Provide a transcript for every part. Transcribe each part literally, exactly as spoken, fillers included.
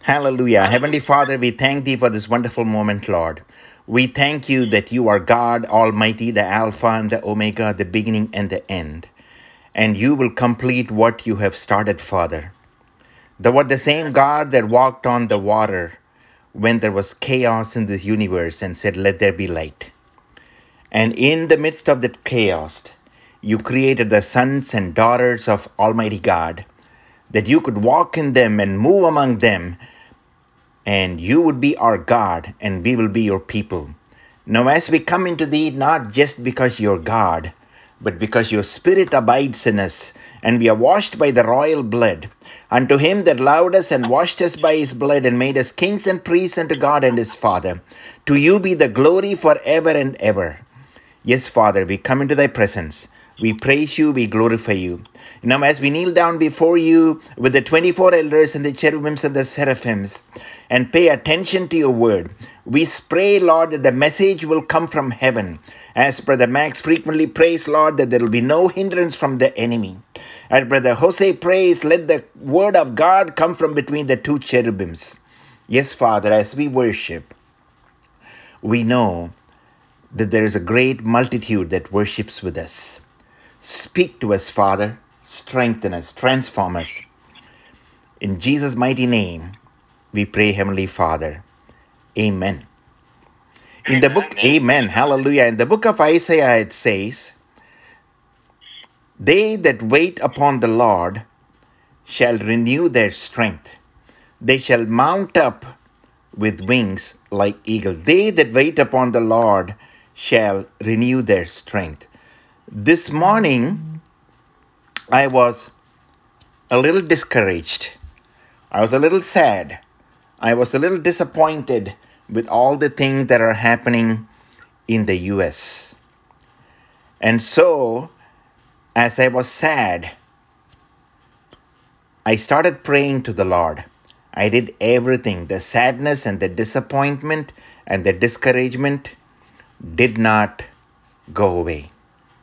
Hallelujah. Heavenly Father, we thank thee for this wonderful moment, Lord. We thank you that you are God Almighty, the Alpha and the Omega, the beginning and the end. And you will complete what you have started, Father. The what the same God that walked on the water when there was chaos in this universe and said, "Let there be light." And in the midst of that chaos, you created the sons and daughters of Almighty God, that you could walk in them and move among them, and you would be our God, and we will be your people. Now as we come into thee, not just because you're God, but because your Spirit abides in us, and we are washed by the royal blood, unto him that loved us and washed us by his blood, and made us kings and priests unto God and his Father. To you be the glory forever and ever. Yes, Father, we come into thy presence. We praise you, we glorify you. Now, as we kneel down before you with the twenty-four elders and the cherubims and the seraphims and pay attention to your word, we pray, Lord, that the message will come from heaven. As Brother Max frequently prays, Lord, that there will be no hindrance from the enemy. As Brother Jose prays, let the word of God come from between the two cherubims. Yes, Father, as we worship, we know that there is a great multitude that worships with us. Speak to us, Father. Strengthen us. Transform us. In Jesus' mighty name, we pray, Heavenly Father. Amen. In the book, Amen. Hallelujah. In the book of Isaiah, it says, "They that wait upon the Lord shall renew their strength. They shall mount up with wings like eagles. They that wait upon the Lord shall renew their strength." This morning, I was a little discouraged. I was a little sad. I was a little disappointed with all the things that are happening in the U S. And so, as I was sad, I started praying to the Lord. I did everything. The sadness and the disappointment and the discouragement did not go away.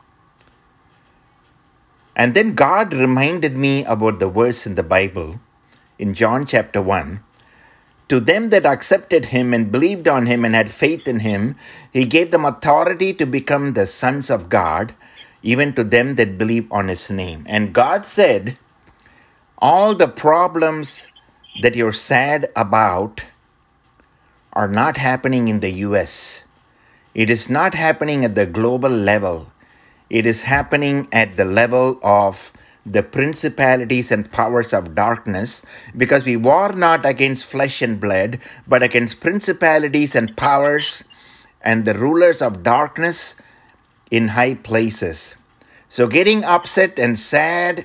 And then God reminded me about the verse in the Bible, in John chapter one. "To them that accepted him and believed on him and had faith in him, he gave them authority to become the sons of God, even to them that believe on his name." And God said, all the problems that you're sad about are not happening in the U S. It is not happening at the global level. It is happening at the level of the principalities and powers of darkness, because we war not against flesh and blood, but against principalities and powers and the rulers of darkness in high places. So getting upset and sad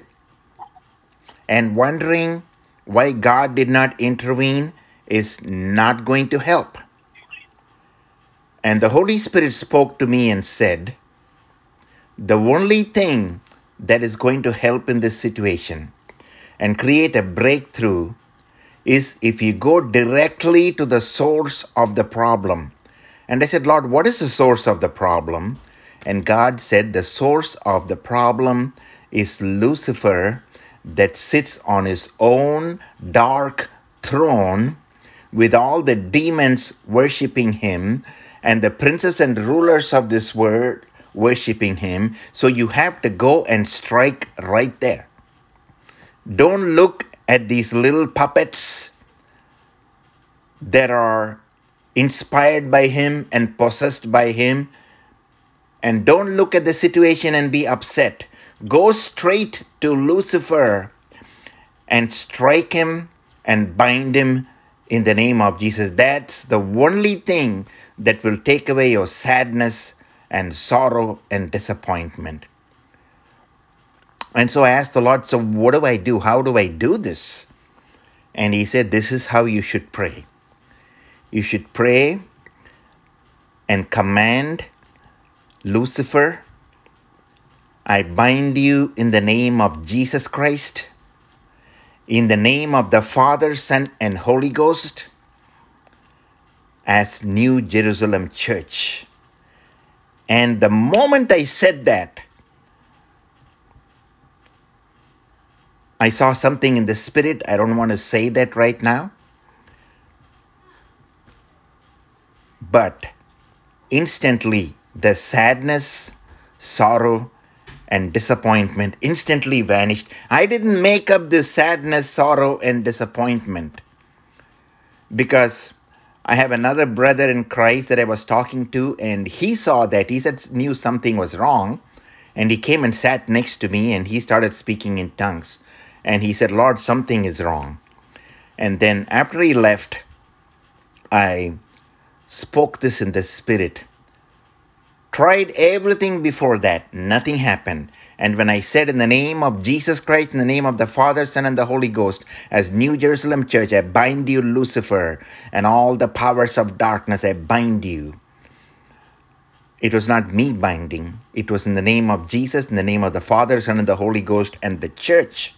and wondering why God did not intervene is not going to help. And the Holy Spirit spoke to me and said, the only thing that is going to help in this situation and create a breakthrough is if you go directly to the source of the problem. And I said, Lord, what is the source of the problem? And God said, the source of the problem is Lucifer, that sits on his own dark throne with all the demons worshiping him and the princes and rulers of this world worshiping him. So you have to go and strike right there. Don't look at these little puppets that are inspired by him and possessed by him. And don't look at the situation and be upset. Go straight to Lucifer and strike him and bind him in the name of Jesus. That's the only thing that will take away your sadness and sorrow and disappointment. And so I asked the Lord, so what do I do? How do I do this? And he said, this is how you should pray. You should pray and command Lucifer, I bind you in the name of Jesus Christ, in the name of the Father, Son, and Holy Ghost, as New Jerusalem Church. And the moment I said that, I saw something in the spirit. I don't want to say that right now. But instantly, the sadness, sorrow, and disappointment instantly vanished. I didn't make up this sadness, sorrow, and disappointment because I have another brother in Christ that I was talking to, and he saw that. He said, knew something was wrong, and he came and sat next to me, and he started speaking in tongues. And he said, Lord, something is wrong. And then after he left, I spoke this in the spirit. Tried everything before that. Nothing happened. And when I said in the name of Jesus Christ, in the name of the Father, Son, and the Holy Ghost, as New Jerusalem Church, I bind you, Lucifer, and all the powers of darkness, I bind you. It was not me binding. It was in the name of Jesus, in the name of the Father, Son, and the Holy Ghost, and the church.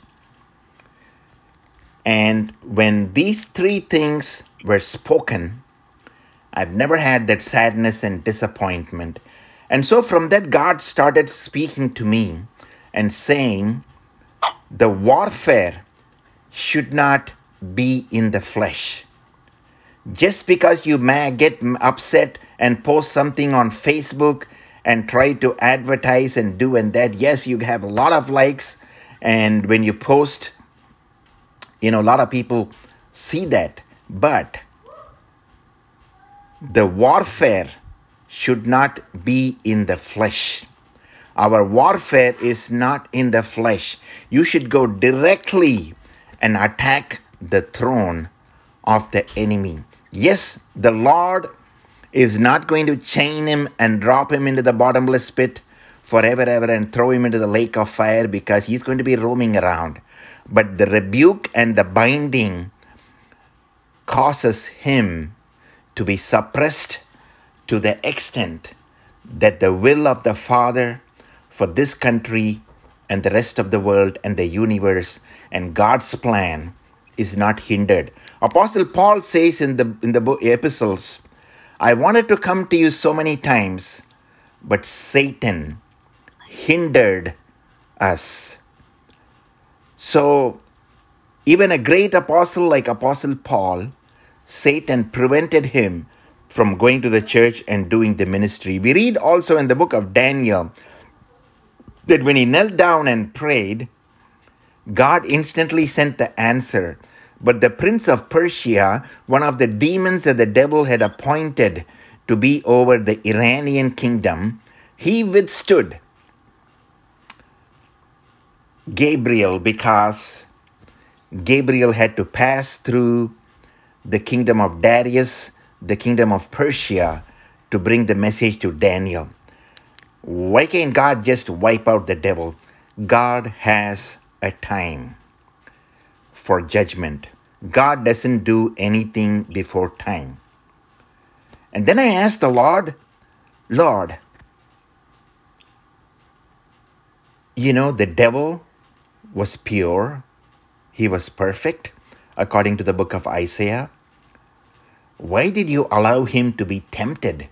And when these three things were spoken, I've never had that sadness and disappointment. And so from that, God started speaking to me and saying, the warfare should not be in the flesh. Just because you may get upset and post something on Facebook and try to advertise and do and that, yes, you have a lot of likes. And when you post, you know, a lot of people see that. But the warfare should not be in the flesh. Our warfare is not in the flesh. You should go directly and attack the throne of the enemy. Yes, the Lord is not going to chain him and drop him into the bottomless pit forever, ever, and throw him into the lake of fire, because he's going to be roaming around. But the rebuke and the binding causes him to be suppressed to the extent that the will of the Father for this country and the rest of the world and the universe and God's plan is not hindered. Apostle Paul says in the in the book, epistles, I wanted to come to you so many times, but Satan hindered us. So even a great apostle like Apostle Paul, Satan prevented him from going to the church and doing the ministry. We read also in the book of Daniel that when he knelt down and prayed, God instantly sent the answer. But the prince of Persia, one of the demons that the devil had appointed to be over the Iranian kingdom, he withstood Gabriel, because Gabriel had to pass through the kingdom of Darius, the kingdom of Persia, to bring the message to Daniel. Why can't God just wipe out the devil? God has a time for judgment. God doesn't do anything before time. And then I asked the Lord, Lord, you know, the devil was pure. He was perfect, according to the book of Isaiah. Why did you allow him to be tempted?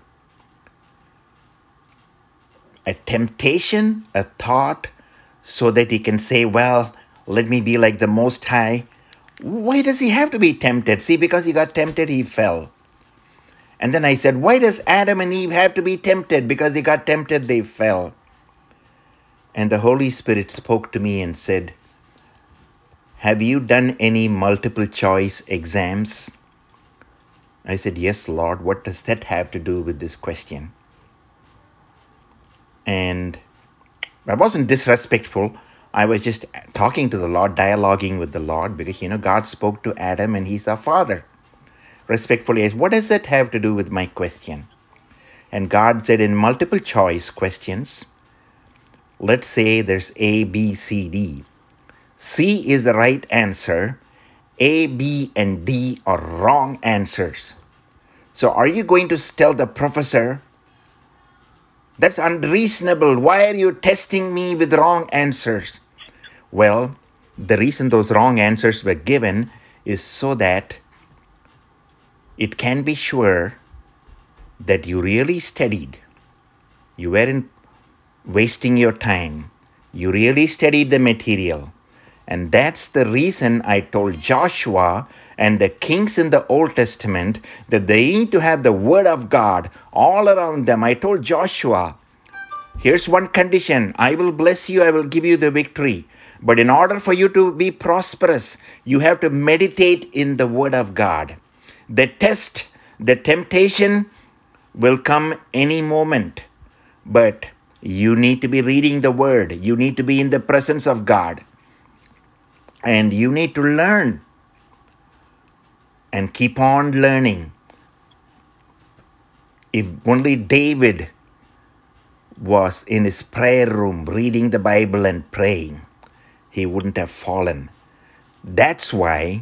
A temptation, a thought, so that he can say, well, let me be like the Most High. Why does he have to be tempted? See, because he got tempted, he fell. And then I said, why does Adam and Eve have to be tempted? Because they got tempted, they fell. And the Holy Spirit spoke to me and said, have you done any multiple choice exams? I said, yes, Lord. What does that have to do with this question? And I wasn't disrespectful. I was just talking to the Lord, dialoguing with the Lord, because, you know, God spoke to Adam and he's our father. Respectfully, I said, what does that have to do with my question? And God said, in multiple choice questions, let's say there's A, B, C, D. C is the right answer. A, B, and D are wrong answers. So are you going to tell the professor, that's unreasonable, why are you testing me with wrong answers? Well, the reason those wrong answers were given is so that it can be sure that you really studied. You weren't wasting your time. You really studied the material. And that's the reason I told Joshua and the kings in the Old Testament that they need to have the word of God all around them. I told Joshua, here's one condition. I will bless you. I will give you the victory. But in order for you to be prosperous, you have to meditate in the word of God. The test, the temptation will come any moment. But you need to be reading the word. You need to be in the presence of God. And you need to learn and keep on learning. If only David was in his prayer room reading the Bible and praying, he wouldn't have fallen. That's why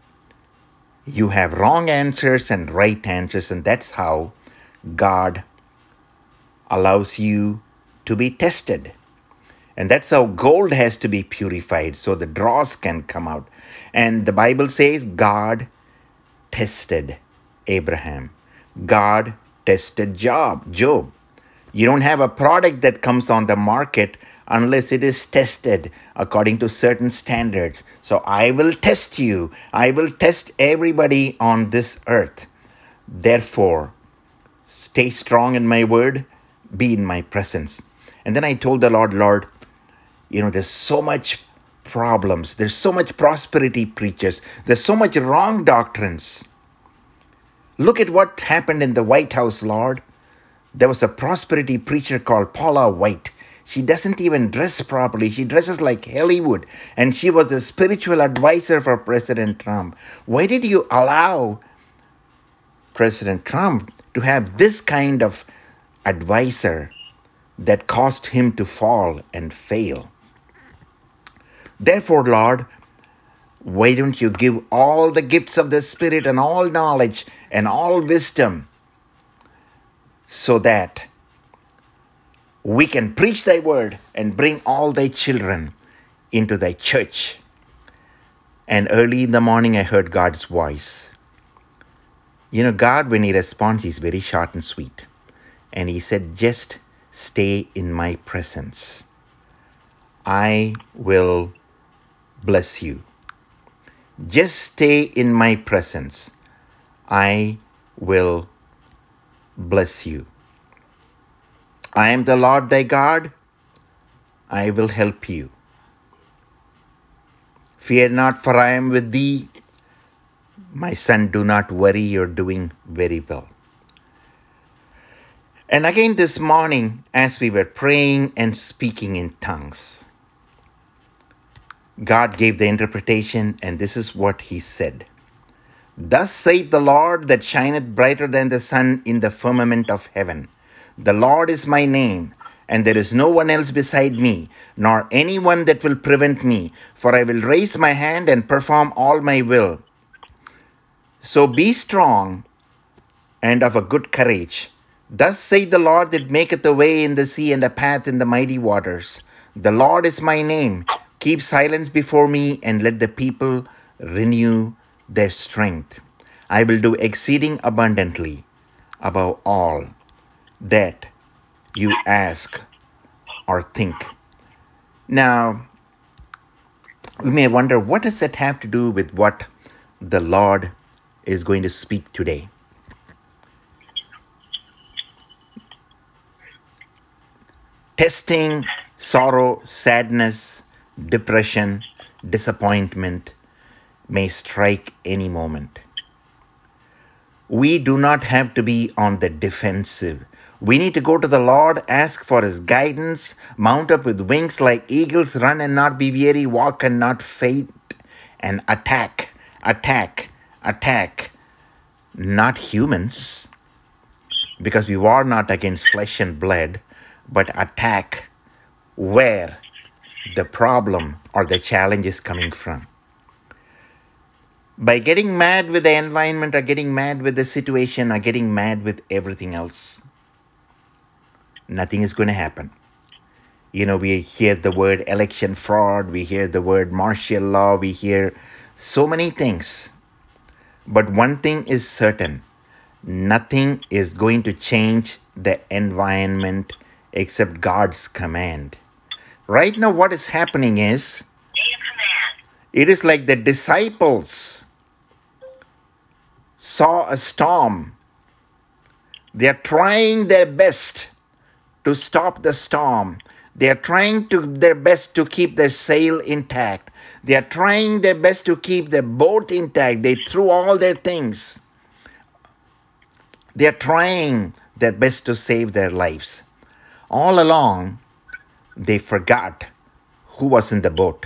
you have wrong answers and right answers, and that's how God allows you to be tested. And that's how gold has to be purified so the dross can come out. And the Bible says God tested Abraham. God tested Job. Job. You don't have a product that comes on the market unless it is tested according to certain standards. So I will test you. I will test everybody on this earth. Therefore, stay strong in my word. Be in my presence. And then I told the Lord, Lord, you know, there's so much problems. There's so much prosperity preachers. There's so much wrong doctrines. Look at what happened in the White House, Lord. There was a prosperity preacher called Paula White. She doesn't even dress properly. She dresses like Hollywood. And she was the spiritual advisor for President Trump. Why did you allow President Trump to have this kind of advisor that caused him to fall and fail? Therefore, Lord, why don't you give all the gifts of the Spirit and all knowledge and all wisdom so that we can preach thy word and bring all thy children into thy church. And early in the morning, I heard God's voice. You know, God, when he responds, he's very short and sweet. And he said, just stay in my presence. I will bless you. Just stay in my presence. I will bless you. I am the Lord thy God. I will help you. Fear not, for I am with thee. My son, do not worry, you're doing very well. And again this morning, as we were praying and speaking in tongues, God gave the interpretation, and this is what he said. Thus saith the Lord that shineth brighter than the sun in the firmament of heaven. The Lord is my name, and there is no one else beside me, nor anyone that will prevent me, for I will raise my hand and perform all my will. So be strong and of a good courage. Thus saith the Lord that maketh a way in the sea and a path in the mighty waters. The Lord is my name. Keep silence before me, and let the people renew their strength. I will do exceeding abundantly above all that you ask or think. Now, we may wonder, what does that have to do with what the Lord is going to speak today? Testing, sorrow, sadness, depression, disappointment may strike any moment. We do not have to be on the defensive. We need to go to the Lord, ask for his guidance, mount up with wings like eagles, run and not be weary, walk and not faint, and attack, attack, attack, not humans, because we war not against flesh and blood, but attack where the problem or the challenge is coming from. By getting mad with the environment or getting mad with the situation or getting mad with everything else, nothing is going to happen. You know, we hear the word election fraud, we hear the word martial law, we hear so many things. But one thing is certain, nothing is going to change the environment except God's command. Right now, what is happening is It is like the disciples saw a storm. They are trying their best to stop the storm. They are trying to their best to keep their sail intact. They are trying their best to keep their boat intact. They threw all their things. They are trying their best to save their lives. All along, they forgot who was in the boat.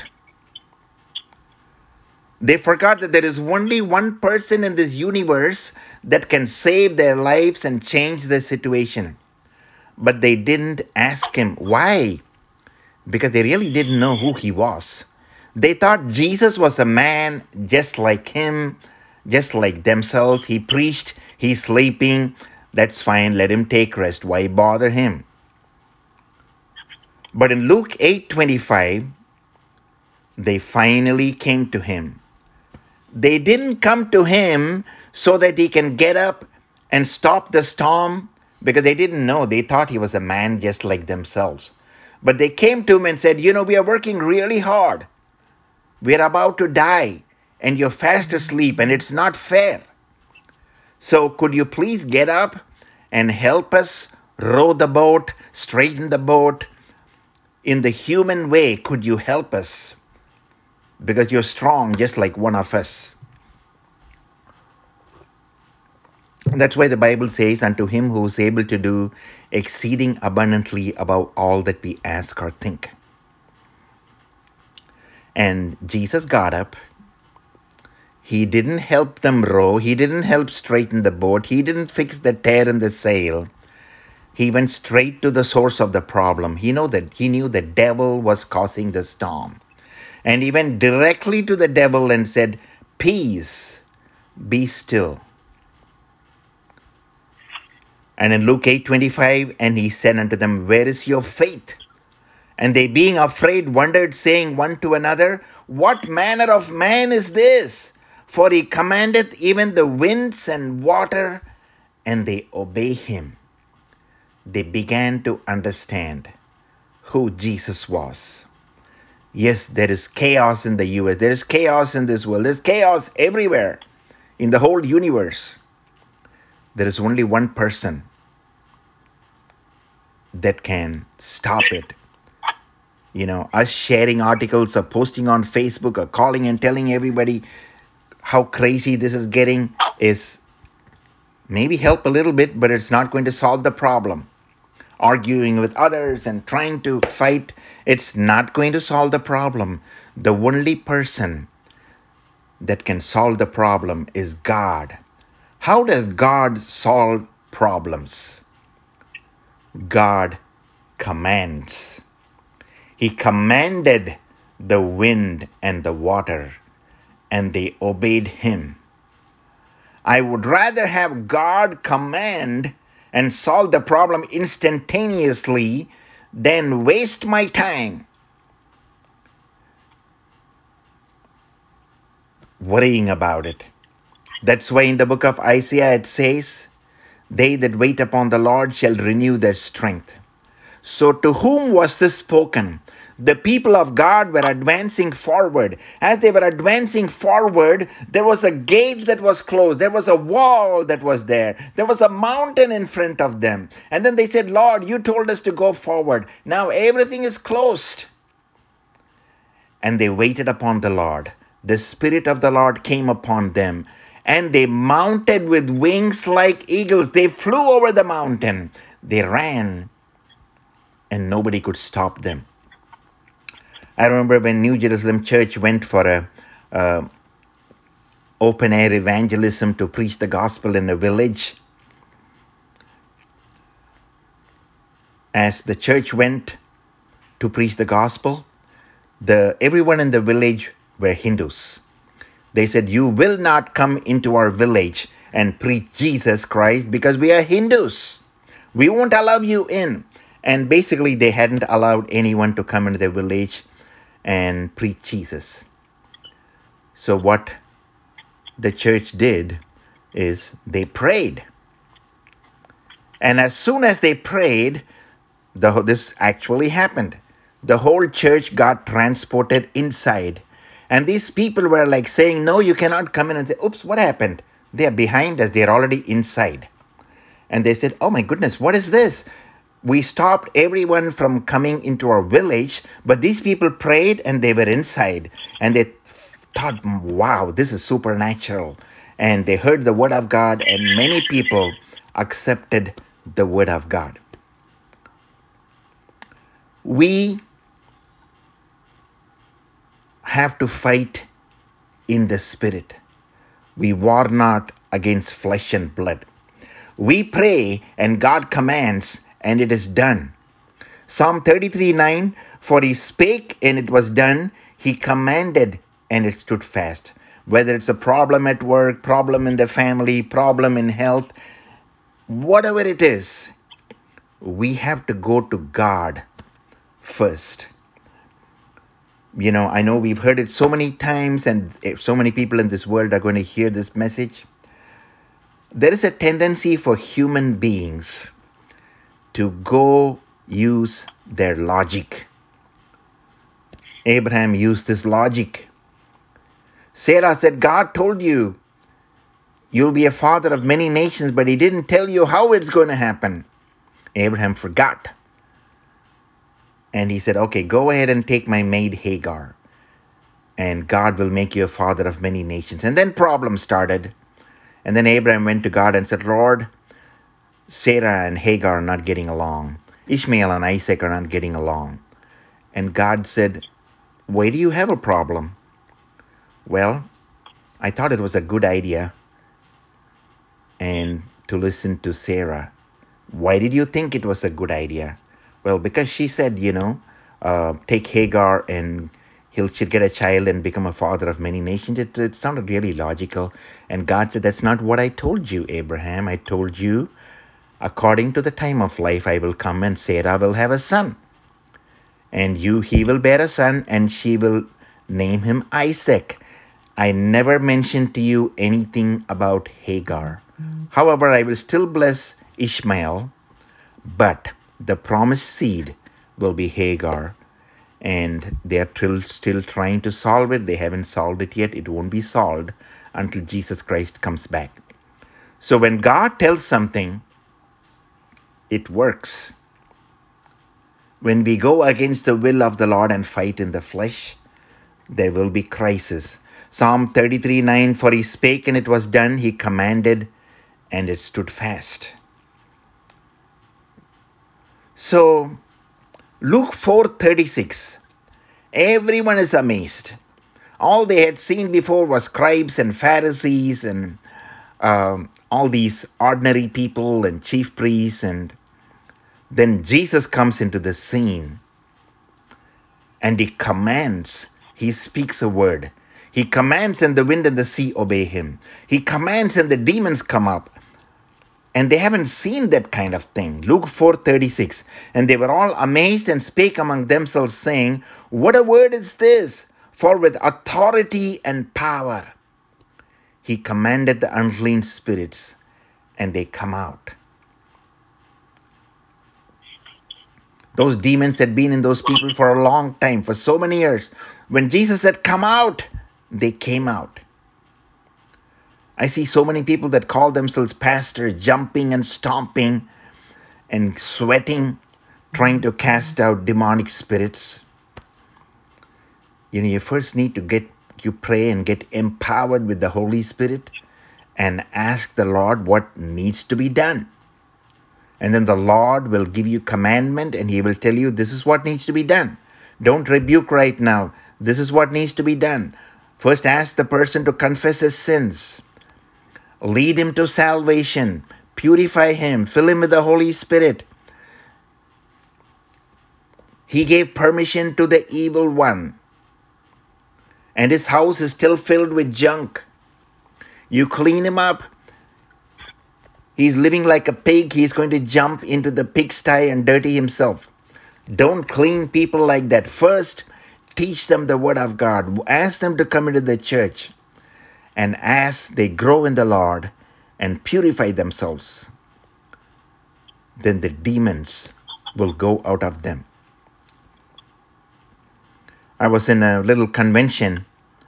They forgot that there is only one person in this universe that can save their lives and change the situation. But they didn't ask him why, because they really didn't know who he was. They thought Jesus was a man just like him, just like themselves. He preached, he's sleeping. That's fine, let him take rest. Why bother him? But in Luke eight twenty-five, they finally came to him. They didn't come to him so that he can get up and stop the storm, because they didn't know. They thought he was a man just like themselves. But they came to him and said, you know, we are working really hard. We are about to die, and you're fast asleep, and it's not fair. So could you please get up and help us row the boat, straighten the boat? In the human way, could you help us? Because you're strong just like one of us. And that's why the Bible says, unto him who is able to do exceeding abundantly above all that we ask or think. And Jesus got up. He didn't help them row. He didn't help straighten the boat. He didn't fix the tear in the sail. He went straight to the source of the problem. He knew that he knew the devil was causing the storm. And he went directly to the devil and said, peace, be still. And in Luke eight twenty-five, and he said unto them, where is your faith? And they being afraid wondered, saying one to another, what manner of man is this? For he commandeth even the winds and water, and they obey him. They began to understand who Jesus was. Yes, there is chaos in the U S. There is chaos in this world. There's chaos everywhere in the whole universe. There is only one person that can stop it. You know, us sharing articles or posting on Facebook or calling and telling everybody how crazy this is getting is maybe help a little bit, but it's not going to solve the problem. Arguing with others and trying to fight, it's not going to solve the problem. The only person that can solve the problem is God. How does God solve problems? God commands. He commanded the wind and the water, and they obeyed him. I would rather have God command and solve the problem instantaneously than waste my time worrying about it. That's why in the book of Isaiah it says, they that wait upon the Lord shall renew their strength. So to whom was this spoken? The people of God were advancing forward. As they were advancing forward, there was a gate that was closed. There was a wall that was there. There was a mountain in front of them. And then they said, Lord, you told us to go forward. Now everything is closed. And they waited upon the Lord. The Spirit of the Lord came upon them. And they mounted with wings like eagles. They flew over the mountain. They ran. And nobody could stop them. I remember when New Jerusalem Church went for a uh, open-air evangelism to preach the gospel in a village. As the church went to preach the gospel, the everyone in the village were Hindus. They said, you will not come into our village and preach Jesus Christ because we are Hindus. We won't allow you in. And basically, they hadn't allowed anyone to come into their village and preach Jesus. So what the church did is they prayed. And as soon as they prayed, the, this actually happened. The whole church got transported inside. And these people were like saying, no, you cannot come in, and say, oops, what happened? They are behind us. They are already inside. And they said, oh my goodness, what is this? We stopped everyone from coming into our village, but these people prayed and they were inside. And they thought, wow, this is supernatural. And they heard the word of God, and many people accepted the word of God. We have to fight in the Spirit. We war not against flesh and blood. We pray and God commands and it is done. Psalm thirty-three nine, for he spake and it was done. He commanded and it stood fast. Whether it's a problem at work, problem in the family, problem in health, whatever it is, we have to go to God first. You know, I know we've heard it so many times, and so many people in this world are going to hear this message. There is a tendency for human beings to go use their logic. Abraham used this logic. Sarah said, God told you you'll be a father of many nations, but he didn't tell you how it's going to happen. Abraham forgot. And he said, okay, go ahead and take my maid Hagar, and God will make you a father of many nations. And then problems started. And then Abraham went to God and said, Lord, Sarah and Hagar are not getting along. Ishmael and Isaac are not getting along. And God said, why do you have a problem? Well, I thought it was a good idea and to listen to Sarah. Why did you think it was a good idea? Well, because she said, you know, uh, take Hagar and he'll should get a child and become a father of many nations. It, it sounded really logical. And God said, that's not what I told you, Abraham. I told you, according to the time of life, I will come and Sarah will have a son. And you, he will bear a son, and she will name him Isaac. I never mentioned to you anything about Hagar. Mm. However, I will still bless Ishmael, but the promised seed will be Hagar. And they are still, still trying to solve it. They haven't solved it yet. It won't be solved until Jesus Christ comes back. So when God tells something, it works. When we go against the will of the Lord and fight in the flesh, there will be crisis. Psalm thirty-three nine, for he spake and it was done. He commanded and it stood fast. So Luke four thirty-six, everyone is amazed. All they had seen before was scribes and Pharisees and um, all these ordinary people and chief priests, and then Jesus comes into the scene and he commands. He speaks a word. He commands and the wind and the sea obey him. He commands and the demons come up. And they haven't seen that kind of thing. Luke four thirty-six. And they were all amazed and spake among themselves, saying, what a word is this? For with authority and power he commanded the unclean spirits, and they come out. Those demons had been in those people for a long time, for so many years. When Jesus said, come out, they came out. I see so many people that call themselves pastor, jumping and stomping and sweating, trying to cast out demonic spirits. You know, you first need to get, you pray and get empowered with the Holy Spirit and ask the Lord what needs to be done. And then the Lord will give you commandment and he will tell you this is what needs to be done. Don't rebuke right now. This is what needs to be done. First ask the person to confess his sins. Lead him to salvation. Purify him. Fill him with the Holy Spirit. He gave permission to the evil one. And his house is still filled with junk. You clean him up. He's living like a pig. He's going to jump into the pigsty and dirty himself. Don't clean people like that. First, teach them the word of God. Ask them to come into the church. And as they grow in the Lord and purify themselves, then the demons will go out of them. I was in a little convention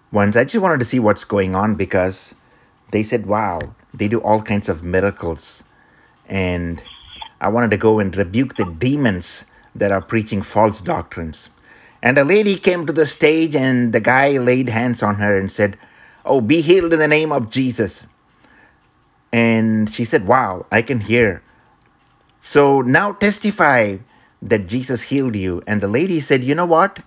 once. I just wanted to see what's going on because they said, wow, they do all kinds of miracles. And I wanted to go and rebuke the demons that are preaching false doctrines. And a lady came to the stage and the guy laid hands on her and said, oh, be healed in the name of Jesus. And she said, wow, I can hear. So now testify that Jesus healed you. And the lady said, you know what?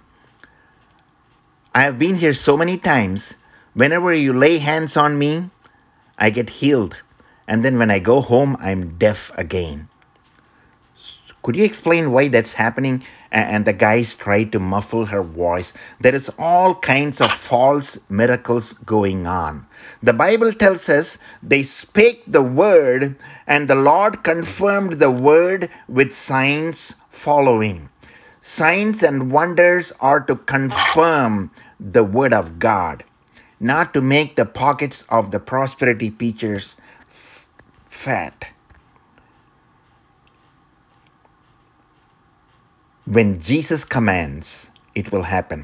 I have been here so many times. Whenever you lay hands on me, I get healed. And then when I go home, I'm deaf again. Could you explain why that's happening? And the guys tried to muffle her voice. There is all kinds of false miracles going on. The Bible tells us they spake the word, and the Lord confirmed the word with signs following. Signs and wonders are to confirm the word of God, not to make the pockets of the prosperity preachers f- fat. When Jesus commands, it will happen.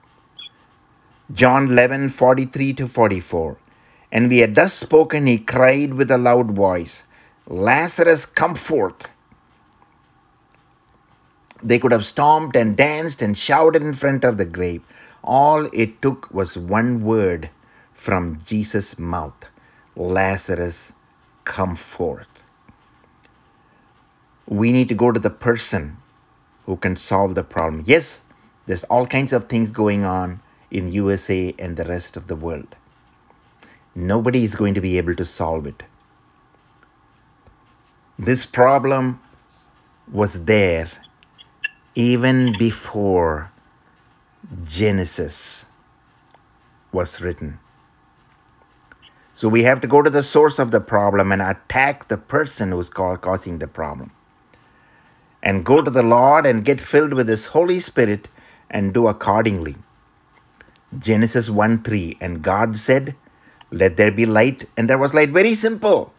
John eleven, forty-three to forty-four. And we had thus spoken, he cried with a loud voice, Lazarus, come forth. They could have stomped and danced and shouted in front of the grave. All it took was one word from Jesus' mouth. Lazarus, come forth. We need to go to the person who can solve the problem. Yes, there's all kinds of things going on in U S A and the rest of the world. Nobody is going to be able to solve it. This problem was there even before Genesis was written. So we have to go to the source of the problem and attack the person who's causing the problem. And go to the Lord and get filled with His Holy Spirit and do accordingly. Genesis one three, and God said, let there be light, and there was light. Very simple.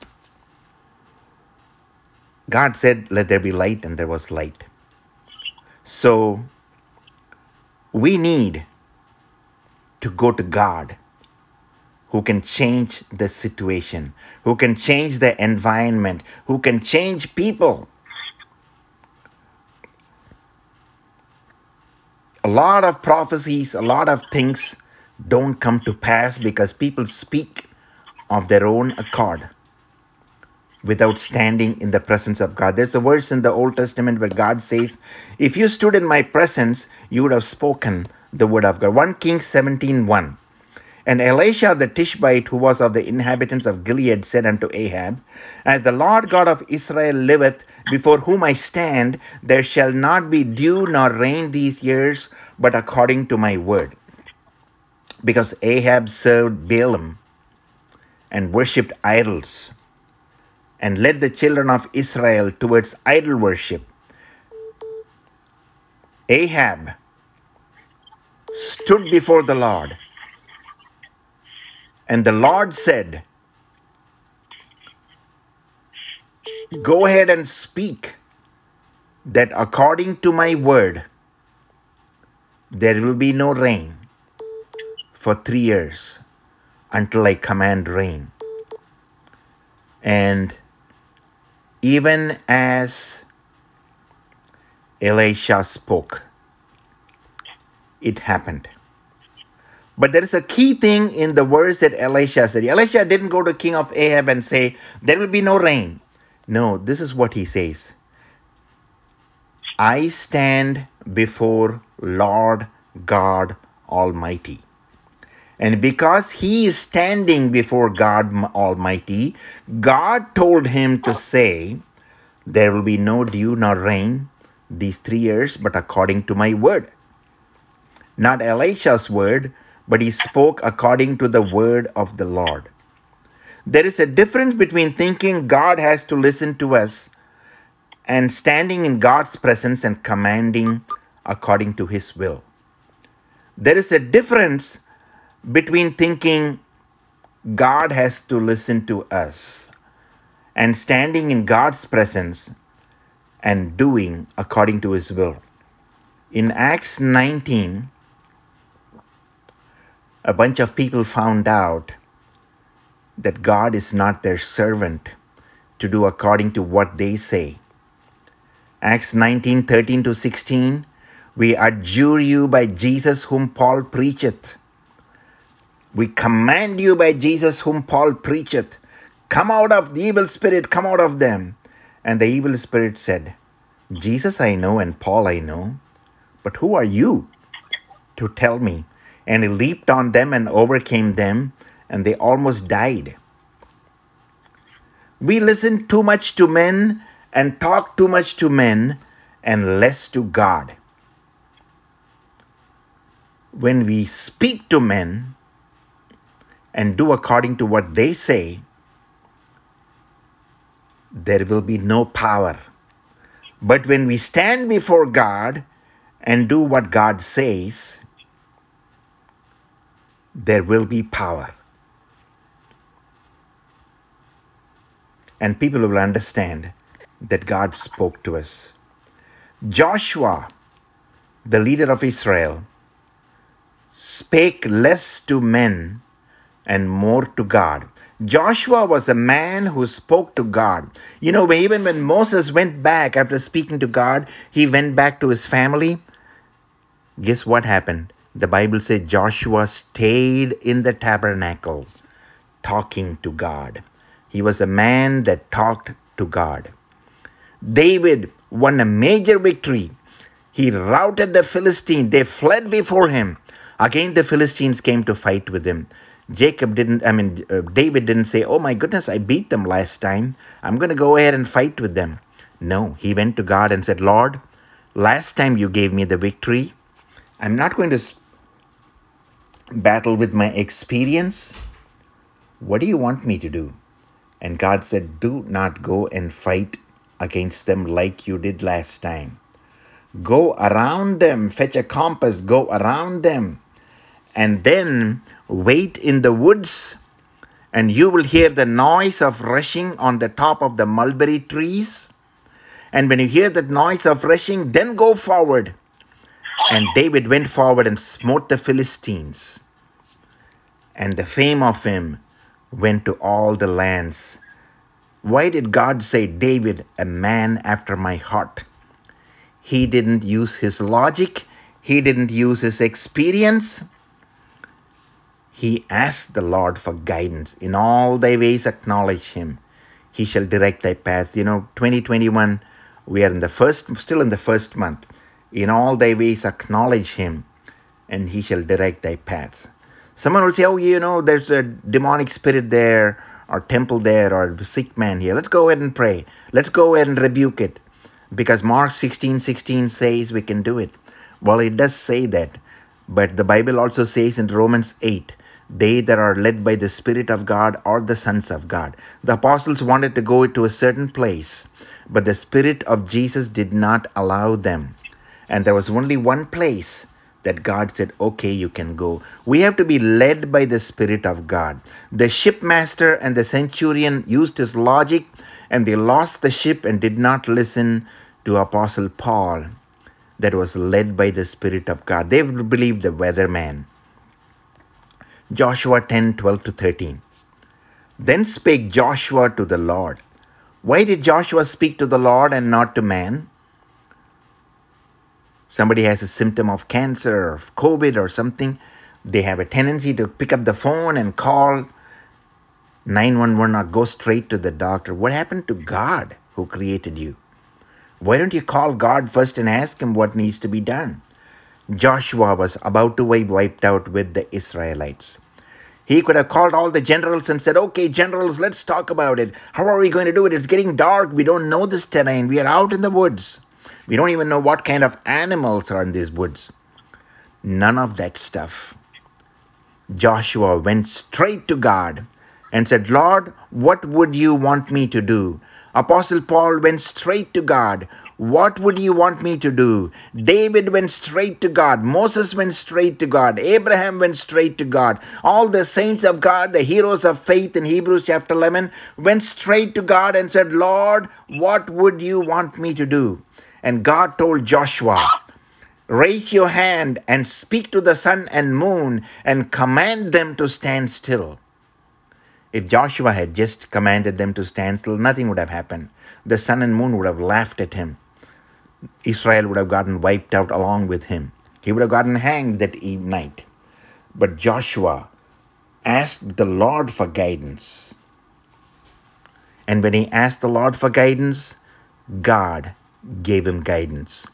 God said, let there be light, and there was light. So we need to go to God, who can change the situation, who can change the environment, who can change people. A lot of prophecies, a lot of things don't come to pass because people speak of their own accord without standing in the presence of God. There's a verse in the Old Testament where God says, if you stood in my presence, you would have spoken the word of God. First Kings seventeen one. And Elisha the Tishbite, who was of the inhabitants of Gilead, said unto Ahab, as the Lord God of Israel liveth, before whom I stand, there shall not be dew nor rain these years, but according to my word. Because Ahab served Balaam and worshipped idols, and led the children of Israel towards idol worship. Ahab stood before the Lord, and the Lord said, go ahead and speak that according to my word, there will be no rain for three years until I command rain. And even as Elisha spoke, it happened. But there is a key thing in the words that Elisha said. Elisha didn't go to King of Ahab and say, there will be no rain. No, this is what he says. I stand before Lord God Almighty. And because he is standing before God Almighty, God told him to say, there will be no dew nor rain these three years, but according to my word. Not Elisha's word, but he spoke according to the word of the Lord. There is a difference between thinking God has to listen to us and standing in God's presence and commanding according to his will. There is a difference between thinking God has to listen to us and standing in God's presence and doing according to his will. In Acts nineteen, a bunch of people found out that God is not their servant to do according to what they say. Acts nineteen, thirteen to sixteen, we adjure you by Jesus whom Paul preacheth. We command you by Jesus whom Paul preacheth. Come out of the evil spirit, come out of them. And the evil spirit said, Jesus I know and Paul I know, but who are you to tell me? And he leaped on them and overcame them, and they almost died. We listen too much to men and talk too much to men and less to God. When we speak to men and do according to what they say, there will be no power. But when we stand before God and do what God says, there will be power. And people will understand that God spoke to us. Joshua, the leader of Israel, spake less to men and more to God. Joshua was a man who spoke to God. You know, even when Moses went back after speaking to God, he went back to his family. Guess what happened? The Bible says Joshua stayed in the tabernacle talking to God. He was a man that talked to God. David won a major victory. He routed the Philistines. They fled before him. Again, the Philistines came to fight with him. Jacob didn't, I mean, uh, David didn't say, oh my goodness, I beat them last time. I'm going to go ahead and fight with them. No, he went to God and said, Lord, last time you gave me the victory. I'm not going to battle with my experience. What do you want me to do? And God said, do not go and fight against them like you did last time. Go around them, fetch a compass, go around them, and then wait in the woods, and you will hear the noise of rushing on the top of the mulberry trees. And when you hear that noise of rushing, then go forward. And David went forward and smote the Philistines. And the fame of him went to all the lands. Why did God say, David, a man after my heart? He didn't use his logic. He didn't use his experience. He asked the Lord for guidance. In all thy ways acknowledge him. He shall direct thy path. You know, twenty twenty-one, we are in the first, still in the first month. In all thy ways acknowledge him, and he shall direct thy paths. Someone will say, oh, you know, there's a demonic spirit there, or temple there, or a sick man here. Let's go ahead and pray. Let's go ahead and rebuke it. Because Mark sixteen sixteen says we can do it. Well, it does say that. But the Bible also says in Romans eight, they that are led by the Spirit of God are the sons of God. The apostles wanted to go to a certain place, but the Spirit of Jesus did not allow them. And there was only one place that God said, okay, you can go. We have to be led by the Spirit of God. The shipmaster and the centurion used his logic, and they lost the ship and did not listen to Apostle Paul that was led by the Spirit of God. They believed the weatherman. Joshua ten, twelve to thirteen. Then spake Joshua to the Lord. Why did Joshua speak to the Lord and not to man? Somebody has a symptom of cancer or COVID or something. They have a tendency to pick up the phone and call nine one one or go straight to the doctor. What happened to God who created you? Why don't you call God first and ask him what needs to be done? Joshua was about to be wiped out with the Israelites. He could have called all the generals and said, okay, generals, let's talk about it. How are we going to do it? It's getting dark. We don't know this terrain. We are out in the woods. We don't even know what kind of animals are in these woods. None of that stuff. Joshua went straight to God and said, Lord, what would you want me to do? Apostle Paul went straight to God. What would you want me to do? David went straight to God. Moses went straight to God. Abraham went straight to God. All the saints of God, the heroes of faith in Hebrews chapter eleven, went straight to God and said, Lord, what would you want me to do? And God told Joshua, Raise your hand and speak to the sun and moon and command them to stand still. If Joshua had just commanded them to stand still, nothing would have happened. The sun and moon would have laughed at him. Israel would have gotten wiped out along with him. He would have gotten hanged that night. But Joshua asked the Lord for guidance. And when he asked the Lord for guidance, God gave him guidance.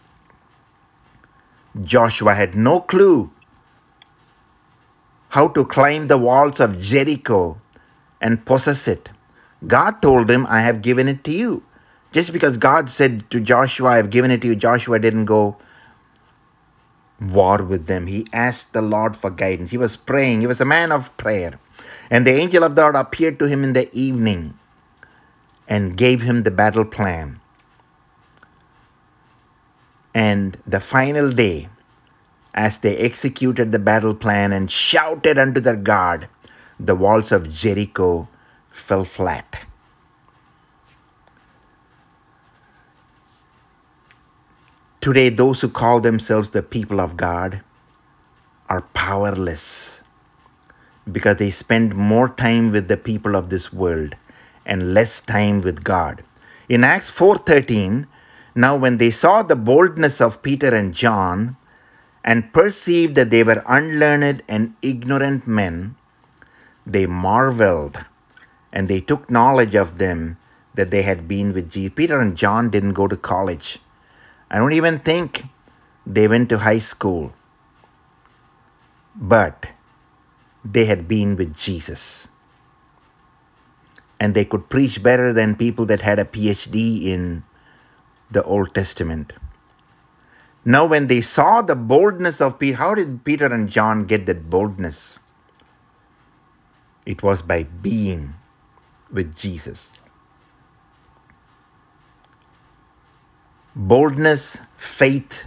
Joshua had no clue how to climb the walls of Jericho and possess it. God told him, I have given it to you. Just because God said to Joshua, I have given it to you, Joshua didn't go war with them. He asked the Lord for guidance. He was praying. He was a man of prayer. And the angel of the Lord appeared to him in the evening and gave him the battle plan. And the final day, as they executed the battle plan and shouted unto their God, the walls of Jericho fell flat. Today, those who call themselves the people of God are powerless because they spend more time with the people of this world and less time with God. In Acts four thirteen, now when they saw the boldness of Peter and John and perceived that they were unlearned and ignorant men, they marveled and they took knowledge of them that they had been with Jesus. Peter and John didn't go to college. I don't even think they went to high school. But they had been with Jesus. And they could preach better than people that had a P H D in the Old Testament. Now when they saw the boldness of Peter, how did Peter and John get that boldness? It was by being with Jesus. Boldness, faith,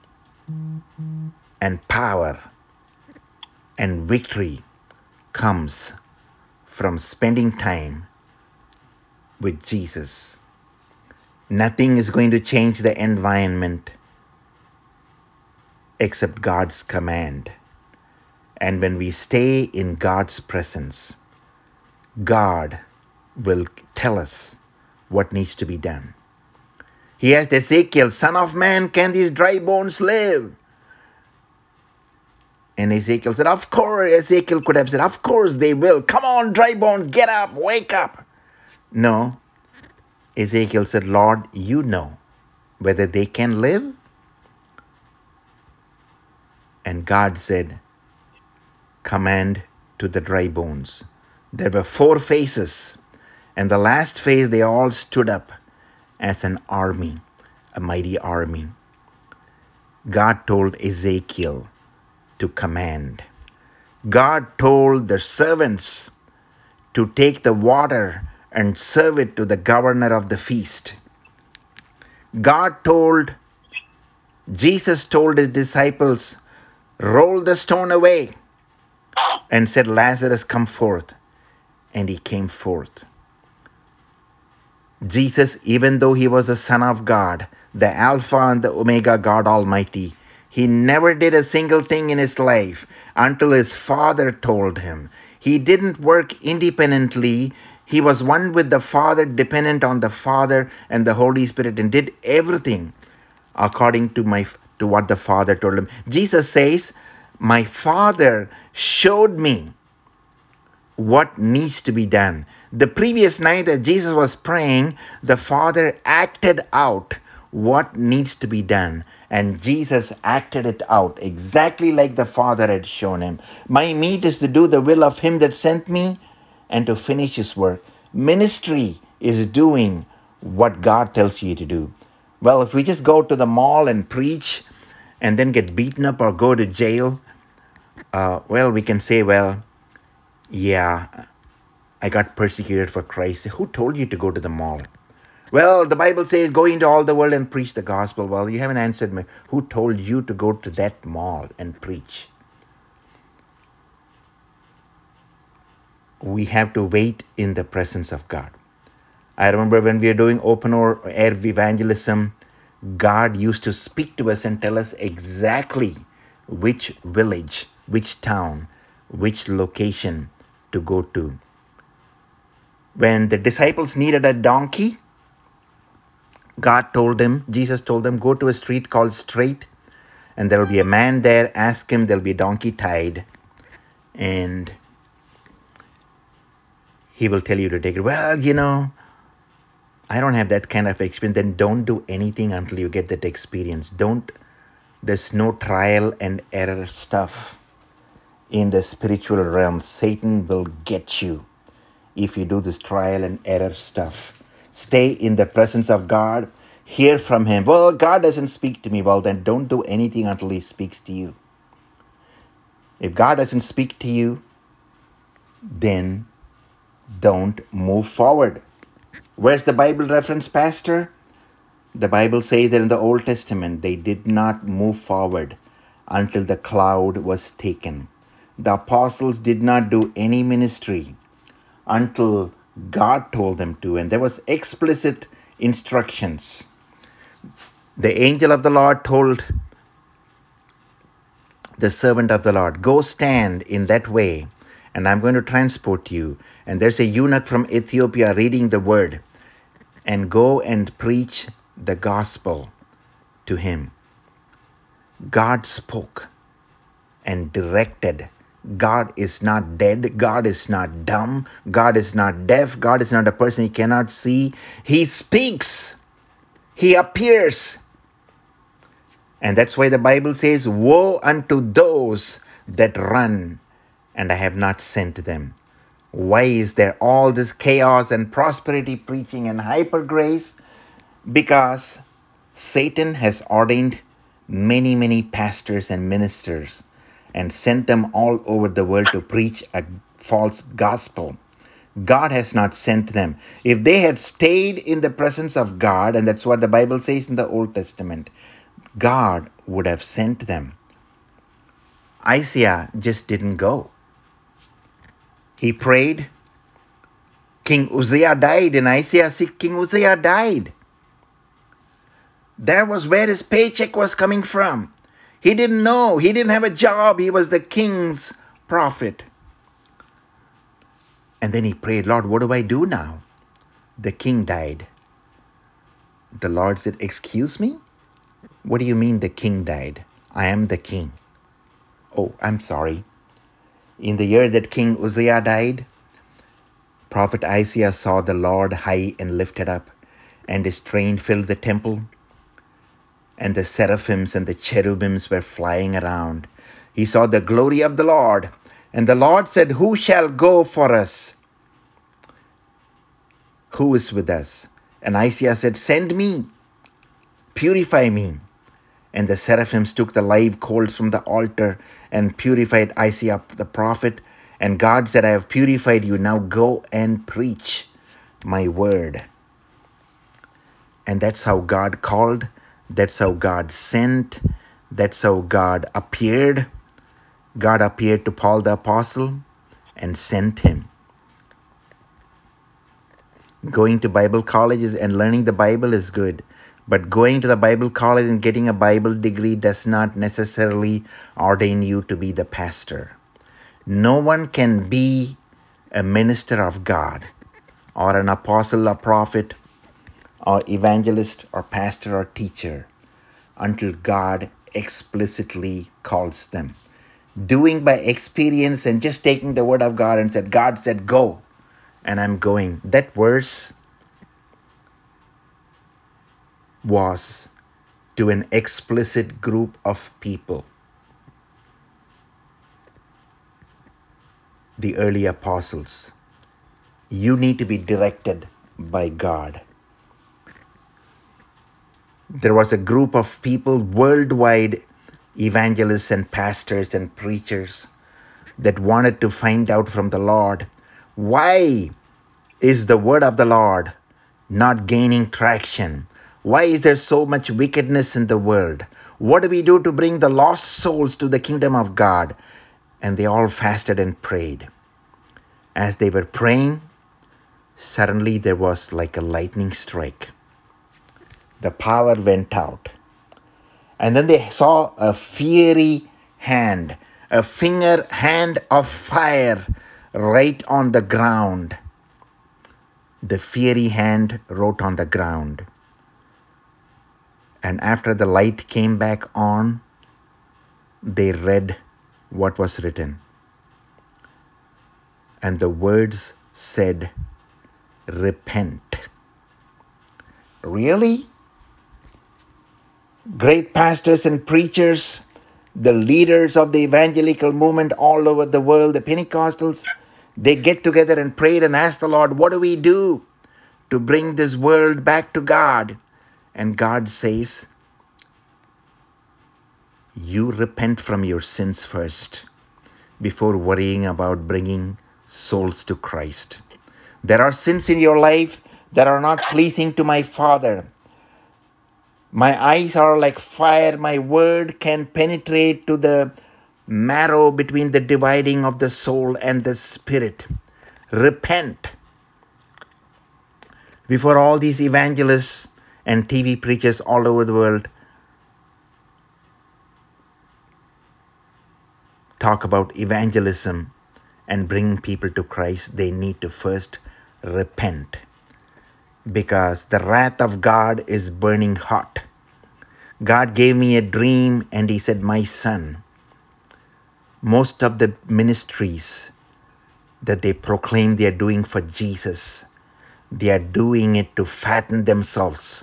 and power and victory comes from spending time with Jesus. Nothing is going to change the environment except God's command. And when we stay in God's presence, God will tell us what needs to be done. He asked Ezekiel, Son of man, can these dry bones live? And Ezekiel said, of course. Ezekiel could have said, of course they will. Come on, dry bones, get up, wake up. No. Ezekiel said, Lord, you know whether they can live. And God said, command to the dry bones. There were four faces. And the last phase, they all stood up as an army, a mighty army. God told Ezekiel to command. God told the servants to take the water and serve it to the governor of the feast. God told, Jesus told his disciples, roll the stone away, and said, Lazarus, come forth. And he came forth. Jesus, even though he was the Son of God, the Alpha and the Omega, God Almighty, he never did a single thing in his life until his Father told him. He didn't work independently. He was one with the Father, dependent on the Father and the Holy Spirit, and did everything according to my to what the Father told him. Jesus says, my Father showed me what needs to be done. The previous night that Jesus was praying, the Father acted out what needs to be done. And Jesus acted it out exactly like the Father had shown him. My meat is to do the will of him that sent me and to finish his work. Ministry is doing what God tells you to do. Well, if we just go to the mall and preach and then get beaten up or go to jail, uh, well, we can say, well, yeah, I got persecuted for Christ. Who told you to go to the mall? Well, the Bible says go into all the world and preach the gospel. Well, you haven't answered me. Who told you to go to that mall and preach? We have to wait in the presence of God. I remember when we were doing open air evangelism, God used to speak to us and tell us exactly which village, which town, which location to go to. When the disciples needed a donkey, God told them, Jesus told them, go to a street called Straight, and there will be a man there. Ask him, there'll be a donkey tied, and he will tell you to take it. Well, you know, I don't have that kind of experience. Then don't do anything until you get that experience. Don't, there's no trial and error stuff in the spiritual realm. Satan will get you if you do this trial and error stuff. Stay in the presence of God. Hear from him. Well, God doesn't speak to me. Well, then don't do anything until he speaks to you. If God doesn't speak to you, then don't move forward. Where's the Bible reference, Pastor? The Bible says that in the Old Testament, they did not move forward until the cloud was taken. The apostles did not do any ministry until God told them to, and there was explicit instructions. The angel of the Lord told the servant of the Lord, go stand in that way, and I'm going to transport you. And there's a eunuch from Ethiopia reading the word, and go and preach the gospel to him. God spoke and directed. God is not dead. God is not dumb. God is not deaf. God is not a person he cannot see. He speaks. He appears. And that's why the Bible says, woe unto those that run, and I have not sent them. Why is there all this chaos and prosperity preaching and hyper grace? Because Satan has ordained many, many pastors and ministers and sent them all over the world to preach a false gospel. God has not sent them. If they had stayed in the presence of God, and that's what the Bible says in the Old Testament, God would have sent them. Isaiah just didn't go. He prayed. King Uzziah died. In Isaiah six, King Uzziah died. That was where his paycheck was coming from. He didn't know. He didn't have a job. He was the king's prophet. And then he prayed, Lord, what do I do now? The king died. The Lord said, excuse me? What do you mean the king died? I am the king. Oh, I'm sorry. In the year that King Uzziah died, Prophet Isaiah saw the Lord high and lifted up, and his train filled the temple, and the seraphims and the cherubims were flying around. He saw the glory of the Lord, and the Lord said, who shall go for us? Who is with us? And Isaiah said, send me, purify me. And the seraphims took the live coals from the altar and purified Isaiah the prophet. And God said, I have purified you. Now go and preach my word. And that's how God called. That's how God sent. That's how God appeared. God appeared to Paul the apostle and sent him. Going to Bible colleges and learning the Bible is good. But going to the Bible college and getting a Bible degree does not necessarily ordain you to be the pastor. No one can be a minister of God or an apostle or prophet or evangelist or pastor or teacher until God explicitly calls them. Doing by experience and just taking the word of God and said, God said, go, and I'm going. That verse was to an explicit group of people, the early apostles. You need to be directed by God. There was a group of people, worldwide evangelists and pastors and preachers, that wanted to find out from the Lord, why is the word of the Lord not gaining traction? Why is there so much wickedness in the world? What do we do to bring the lost souls to the kingdom of God? And they all fasted and prayed. As they were praying, suddenly there was like a lightning strike. The power went out. And then they saw a fiery hand, a finger hand of fire right on the ground. The fiery hand wrote on the ground. And after the light came back on, they read what was written. And the words said, repent. Really? Great pastors and preachers, the leaders of the evangelical movement all over the world, the Pentecostals, they get together and prayed and asked the Lord, what do we do to bring this world back to God? And God says, you repent from your sins first before worrying about bringing souls to Christ. There are sins in your life that are not pleasing to my Father. My eyes are like fire. My word can penetrate to the marrow between the dividing of the soul and the spirit. Repent. Before all these evangelists and T V preachers all over the world talk about evangelism and bringing people to Christ, they need to first repent. Because the wrath of God is burning hot. God gave me a dream and he said, my son, most of the ministries that they proclaim they are doing for Jesus, they are doing it to fatten themselves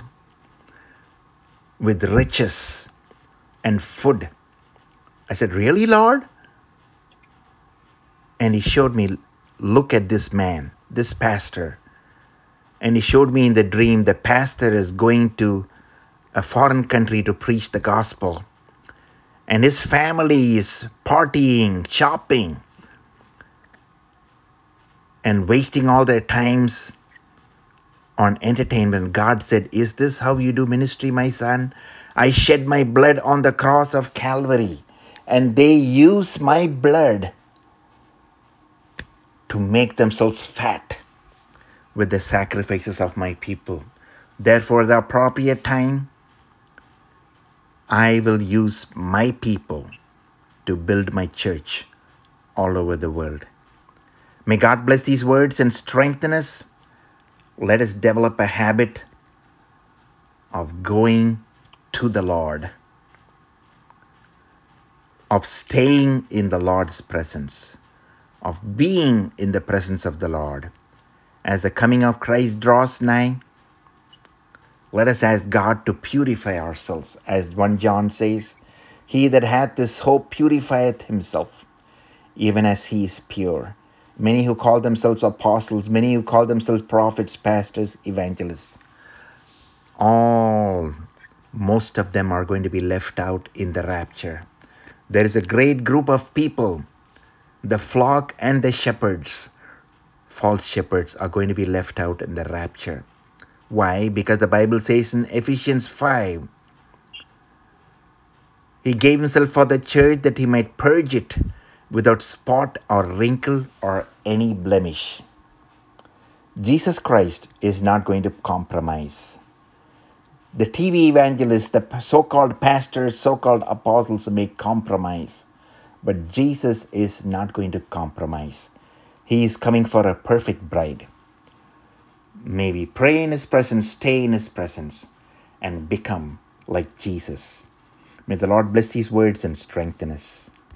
with riches and food. I said, really, Lord? And he showed me, look at this man, this pastor. And he showed me in the dream the pastor is going to a foreign country to preach the gospel. And his family is partying, shopping, and wasting all their times on entertainment. God said, is this how you do ministry, my son? I shed my blood on the cross of Calvary, and they use my blood to make themselves fat with the sacrifices of my people. Therefore, at the appropriate time, I will use my people to build my church all over the world. May God bless these words and strengthen us. Let us develop a habit of going to the Lord, of staying in the Lord's presence, of being in the presence of the Lord. As the coming of Christ draws nigh, let us ask God to purify ourselves. As First John says, he that hath this hope purifieth himself, even as he is pure. Many who call themselves apostles, many who call themselves prophets, pastors, evangelists, all, most of them are going to be left out in the rapture. There is a great group of people, the flock and the shepherds, false shepherds, are going to be left out in the rapture. Why? Because the Bible says in Ephesians five, he gave himself for the church that he might purge it without spot or wrinkle or any blemish. Jesus Christ is not going to compromise. The T V evangelists, the so-called pastors, so-called apostles may compromise, but Jesus is not going to compromise. He is coming for a perfect bride. May we pray in his presence, stay in his presence, and become like Jesus. May the Lord bless these words and strengthen us.